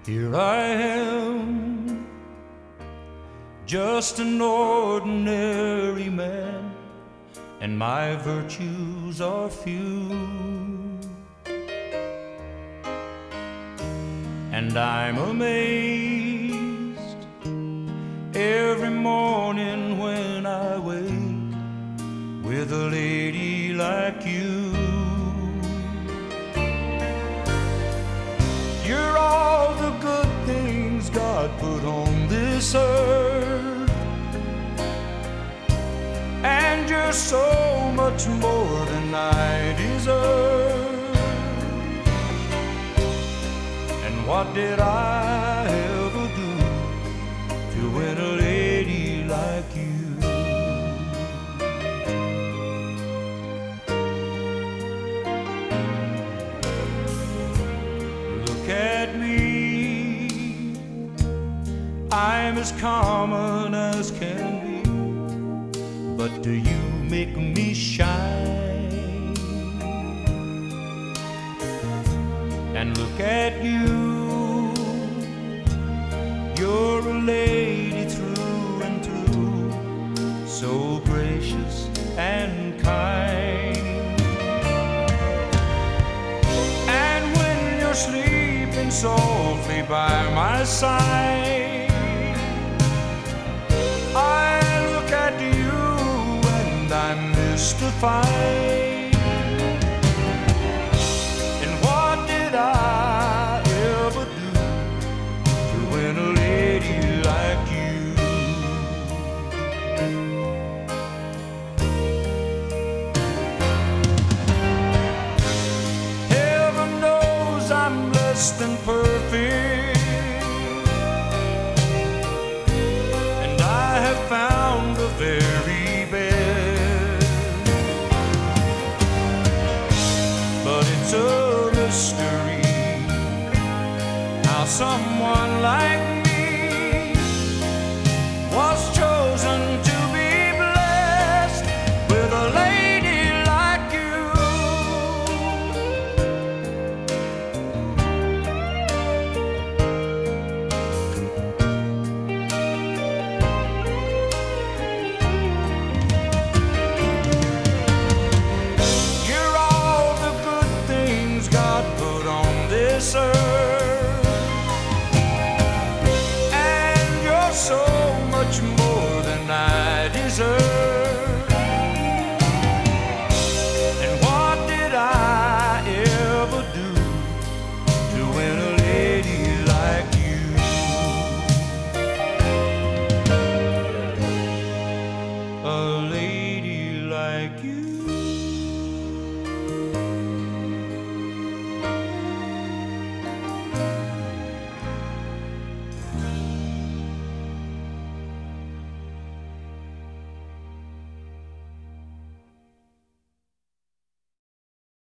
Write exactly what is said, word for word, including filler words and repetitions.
Here I am, just an ordinary man, and my virtues are few. And I'm amazed every morning when I wake with a lady like you. You're all the good things God put on this earth, and you're so much more than I deserve. And what did I ever do to win a lady like you? Look at me, I'm as common as can be, but do you make me shine? And look at you, you're a lady through and through, so gracious and kind. And when you're sleeping softly by my side, I look at you and I'm mystified. And what did I ever do to win a lady like you? Heaven knows I'm less than perfect, and I have found the very best. But it's a mystery how someone like me was chosen to be blessed with a